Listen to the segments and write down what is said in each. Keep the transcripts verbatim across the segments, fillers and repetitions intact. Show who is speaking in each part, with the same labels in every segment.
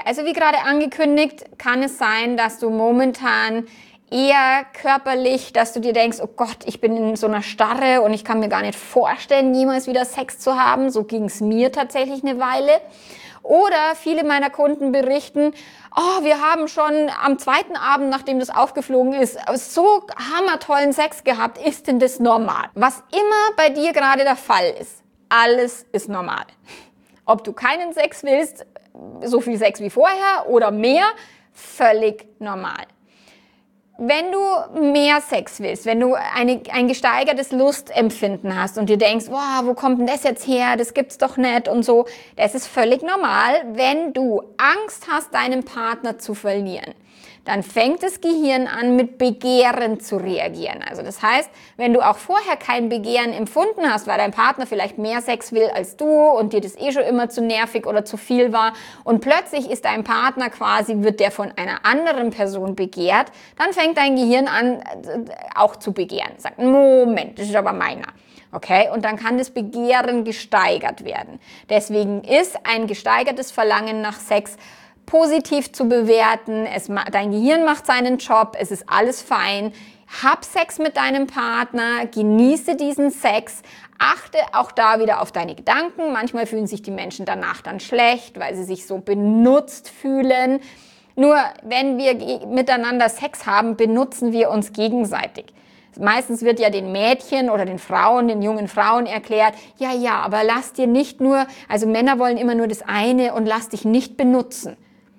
Speaker 1: also wie gerade angekündigt, kann es sein, dass du momentan eher körperlich, dass du dir denkst, oh Gott, ich bin in so einer Starre und ich kann mir gar nicht vorstellen, jemals wieder Sex zu haben. So ging es mir tatsächlich eine Weile. Oder viele meiner Kunden berichten, oh, wir haben schon am zweiten Abend, nachdem das aufgeflogen ist, so hammertollen Sex gehabt. Ist denn das normal? Was immer bei dir gerade der Fall ist, alles ist normal. Ob du keinen Sex willst, so viel Sex wie vorher oder mehr, völlig normal. Wenn du mehr Sex willst, wenn du eine, ein gesteigertes Lustempfinden hast und dir denkst, wow, wo kommt denn das jetzt her, das gibt's doch nicht und so, das ist völlig normal. Wenn du Angst hast, deinen Partner zu verlieren, dann fängt das Gehirn an, mit Begehren zu reagieren. Also das heißt, wenn du auch vorher kein Begehren empfunden hast, weil dein Partner vielleicht mehr Sex will als du und dir das eh schon immer zu nervig oder zu viel war und plötzlich ist dein Partner quasi, wird der von einer anderen Person begehrt, dann fängt dein Gehirn an, auch zu begehren. Sagt, Moment, das ist aber meiner. Okay, und dann kann das Begehren gesteigert werden. Deswegen ist ein gesteigertes Verlangen nach Sex positiv zu bewerten, es, dein Gehirn macht seinen Job, es ist alles fein. Hab Sex mit deinem Partner, genieße diesen Sex, achte auch da wieder auf deine Gedanken. Manchmal fühlen sich die Menschen danach dann schlecht, weil sie sich so benutzt fühlen. Nur wenn wir miteinander Sex haben, benutzen wir uns gegenseitig. Meistens wird ja den Mädchen oder den Frauen, den jungen Frauen erklärt, ja, ja, aber lass dir nicht nur, also Männer wollen immer nur das eine und lass dich nicht benutzen.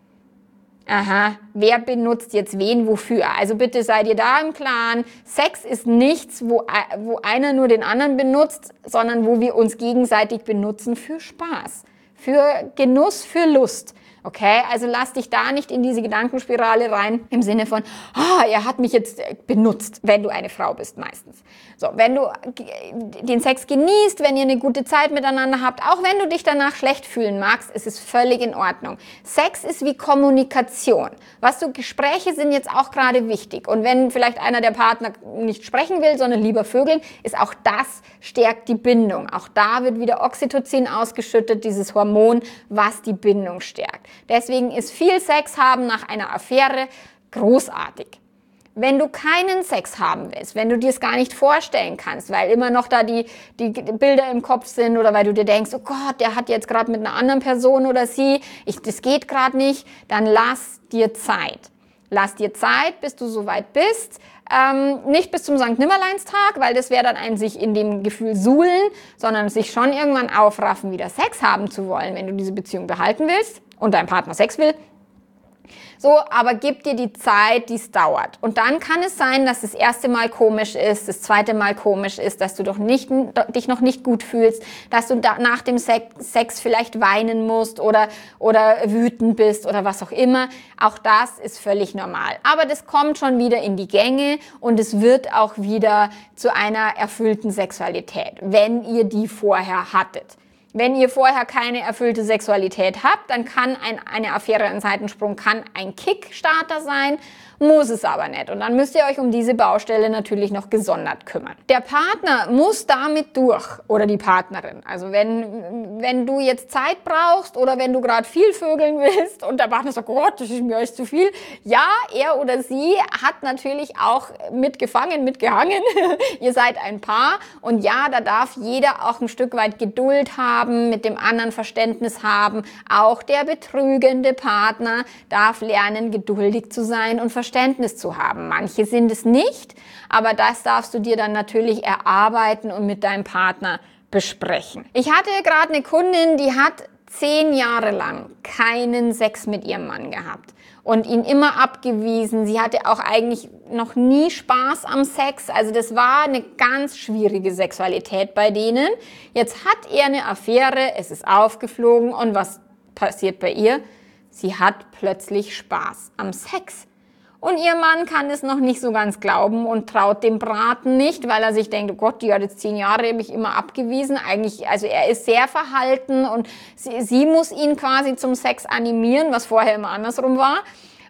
Speaker 1: Aha, wer benutzt jetzt wen wofür? Also bitte seid ihr da im Klaren, Sex ist nichts, wo, wo einer nur den anderen benutzt, sondern wo wir uns gegenseitig benutzen für Spaß, für Genuss, für Lust. Okay, also lass dich da nicht in diese Gedankenspirale rein, im Sinne von, oh, er hat mich jetzt benutzt, wenn du eine Frau bist meistens. So, wenn du den Sex genießt, wenn ihr eine gute Zeit miteinander habt, auch wenn du dich danach schlecht fühlen magst, ist es völlig in Ordnung. Sex ist wie Kommunikation. Was du, Gespräche sind jetzt auch gerade wichtig. Und wenn vielleicht einer der Partner nicht sprechen will, sondern lieber vögeln, ist auch das stärkt die Bindung. Auch da wird wieder Oxytocin ausgeschüttet, dieses Hormon, was die Bindung stärkt. Deswegen ist viel Sex haben nach einer Affäre großartig. Wenn du keinen Sex haben willst, wenn du dir es gar nicht vorstellen kannst, weil immer noch da die, die Bilder im Kopf sind oder weil du dir denkst, oh Gott, der hat jetzt gerade mit einer anderen Person oder sie, ich, das geht gerade nicht, dann lass dir Zeit. Lass dir Zeit, bis du soweit bist. Ähm, nicht bis zum Sankt Nimmerleinstag, weil das wäre dann ein sich in dem Gefühl suhlen, sondern sich schon irgendwann aufraffen, wieder Sex haben zu wollen, wenn du diese Beziehung behalten willst und dein Partner Sex will. So, aber gib dir die Zeit, die es dauert. Und dann kann es sein, dass das erste Mal komisch ist, das zweite Mal komisch ist, dass du doch nicht, dich noch nicht gut fühlst, dass du da nach dem Sex vielleicht weinen musst oder, oder wütend bist oder was auch immer. Auch das ist völlig normal. Aber das kommt schon wieder in die Gänge und es wird auch wieder zu einer erfüllten Sexualität, wenn ihr die vorher hattet. Wenn ihr vorher keine erfüllte Sexualität habt, dann kann ein, eine Affäre, ein Seitensprung, kann ein Kickstarter sein, muss es aber nicht. Und dann müsst ihr euch um diese Baustelle natürlich noch gesondert kümmern. Der Partner muss damit durch oder die Partnerin. Also wenn, wenn du jetzt Zeit brauchst oder wenn du gerade viel vögeln willst und der Partner sagt, oh Gott, das ist mir alles zu viel. Ja, er oder sie hat natürlich auch mitgefangen, mitgehangen. Ihr seid ein Paar und ja, da darf jeder auch ein Stück weit Geduld haben, mit dem anderen Verständnis haben. Auch der betrügende Partner darf lernen, geduldig zu sein und Verständnis zu haben. Manche sind es nicht, aber das darfst du dir dann natürlich erarbeiten und mit deinem Partner besprechen. Ich hatte gerade eine Kundin, die hat zehn Jahre lang keinen Sex mit ihrem Mann gehabt und ihn immer abgewiesen. Sie hatte auch eigentlich noch nie Spaß am Sex. Also das war eine ganz schwierige Sexualität bei denen. Jetzt hat er eine Affäre, es ist aufgeflogen und was passiert bei ihr? Sie hat plötzlich Spaß am Sex. Und ihr Mann kann es noch nicht so ganz glauben und traut dem Braten nicht, weil er sich denkt, oh Gott, die hat jetzt zehn Jahre mich immer abgewiesen. Eigentlich, also er ist sehr verhalten und sie, sie muss ihn quasi zum Sex animieren, was vorher immer andersrum war.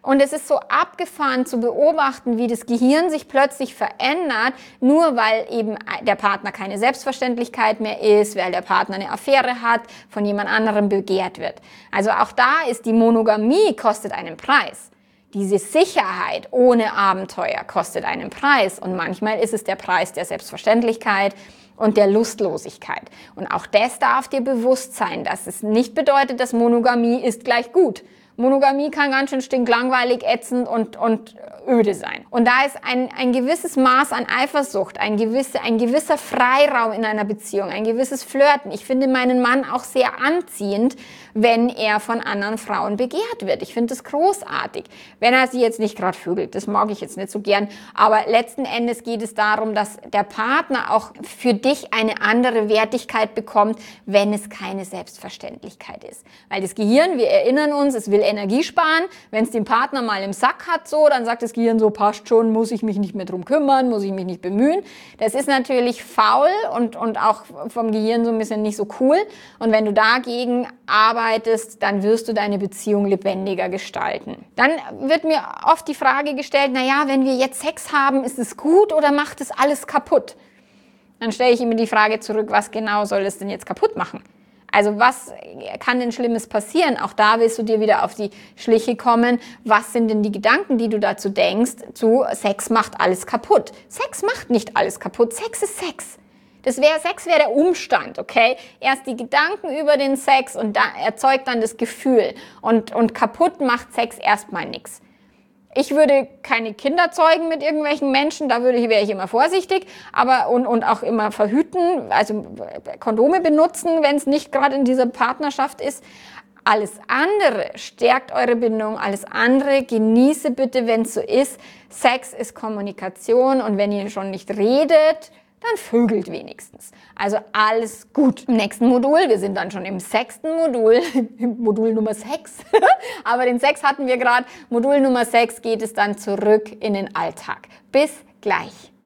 Speaker 1: Und es ist so abgefahren zu beobachten, wie das Gehirn sich plötzlich verändert, nur weil eben der Partner keine Selbstverständlichkeit mehr ist, weil der Partner eine Affäre hat, von jemand anderem begehrt wird. Also auch da ist die Monogamie kostet einen Preis. Diese Sicherheit ohne Abenteuer kostet einen Preis und manchmal ist es der Preis der Selbstverständlichkeit und der Lustlosigkeit. Und auch das darf dir bewusst sein, dass es nicht bedeutet, dass Monogamie ist gleich gut. Monogamie kann ganz schön stinklangweilig, ätzend und, und öde sein. Und da ist ein, ein gewisses Maß an Eifersucht, ein, gewisse, ein gewisser Freiraum in einer Beziehung, ein gewisses Flirten. Ich finde meinen Mann auch sehr anziehend, wenn er von anderen Frauen begehrt wird. Ich finde das großartig. Wenn er sie jetzt nicht gerade vögelt, das mag ich jetzt nicht so gern. Aber letzten Endes geht es darum, dass der Partner auch für dich eine andere Wertigkeit bekommt, wenn es keine Selbstverständlichkeit ist. Weil das Gehirn, wir erinnern uns, es will Energie sparen. Wenn es den Partner mal im Sack hat, so, dann sagt das Gehirn so, passt schon, muss ich mich nicht mehr drum kümmern, muss ich mich nicht bemühen. Das ist natürlich faul und, und auch vom Gehirn so ein bisschen nicht so cool. Und wenn du dagegen arbeitest, dann wirst du deine Beziehung lebendiger gestalten. Dann wird mir oft die Frage gestellt, naja, wenn wir jetzt Sex haben, ist es gut oder macht es alles kaputt? Dann stelle ich immer die Frage zurück, was genau soll es denn jetzt kaputt machen? Also was kann denn Schlimmes passieren? Auch da willst du dir wieder auf die Schliche kommen. Was sind denn die Gedanken, die du dazu denkst, zu Sex macht alles kaputt? Sex macht nicht alles kaputt. Sex ist Sex. Das wäre, Sex wäre der Umstand, okay? Erst die Gedanken über den Sex und da erzeugt dann das Gefühl. Und, und kaputt macht Sex erstmal nichts. Ich würde keine Kinder zeugen mit irgendwelchen Menschen, da würde ich, wäre ich immer vorsichtig, aber und, und auch immer verhüten, also Kondome benutzen, wenn es nicht gerade in dieser Partnerschaft ist. Alles andere stärkt eure Bindung, alles andere genieße bitte, wenn es so ist. Sex ist Kommunikation und wenn ihr schon nicht redet, dann vögelt wenigstens. Also alles gut. Im nächsten Modul, wir sind dann schon im sechsten Modul, Modul Nummer sechs, aber den Sex hatten wir gerade. Modul Nummer sechs geht es dann zurück in den Alltag. Bis gleich.